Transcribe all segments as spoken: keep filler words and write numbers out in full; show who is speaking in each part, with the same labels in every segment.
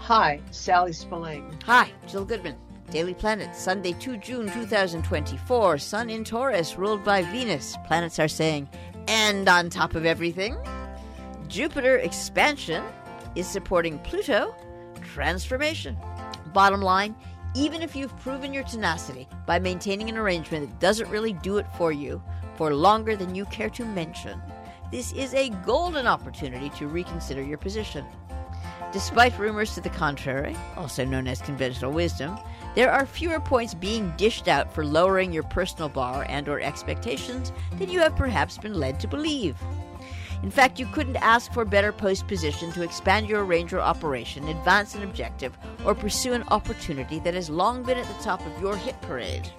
Speaker 1: Hi, Sally Spillane.
Speaker 2: Hi, Jill Goodman. Daily Planet, Sunday, the second of June, twenty twenty-four. Sun in Taurus, ruled by Venus. Planets are saying, and on top of everything, Jupiter expansion is supporting Pluto transformation. Bottom line, even if you've proven your tenacity by maintaining an arrangement that doesn't really do it for you for longer than you care to mention, this is a golden opportunity to reconsider your position. Despite rumors to the contrary, also known as conventional wisdom, there are fewer points being dished out for lowering your personal bar and or expectations than you have perhaps been led to believe. In fact, you couldn't ask for better post position to expand your range or operation, advance an objective, or pursue an opportunity that has long been at the top of your hit parade.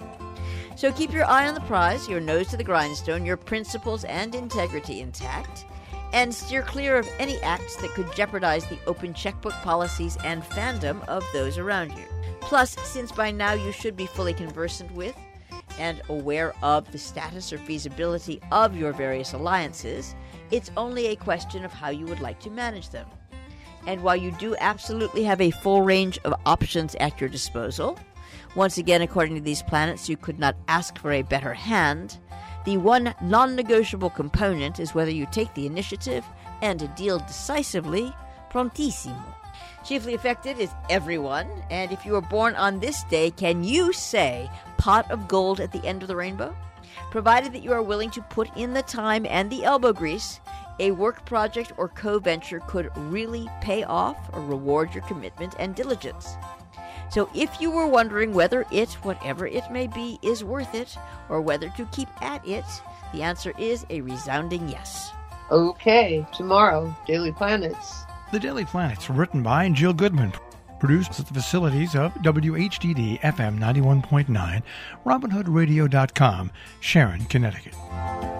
Speaker 2: So keep your eye on the prize, your nose to the grindstone, your principles and integrity intact, and steer clear of any acts that could jeopardize the open checkbook policies and fandom of those around you. Plus, since by now you should be fully conversant with and aware of the status or feasibility of your various alliances, it's only a question of how you would like to manage them. And while you do absolutely have a full range of options at your disposal, once again, according to these planets, you could not ask for a better hand. The one non-negotiable component is whether you take the initiative and deal decisively, prontissimo. Chiefly affected is everyone, and if you were born on this day, can you say pot of gold at the end of the rainbow? Provided that you are willing to put in the time and the elbow grease, a work project or co-venture could really pay off or reward your commitment and diligence. So if you were wondering whether it, whatever it may be, is worth it, or whether to keep at it, the answer is a resounding yes.
Speaker 1: Okay, tomorrow, Daily Planets.
Speaker 3: The Daily Planets, written by Jill Goodman, produced at the facilities of W H D D F M ninety-one point nine, Robin Hood Radio dot com, Sharon, Connecticut.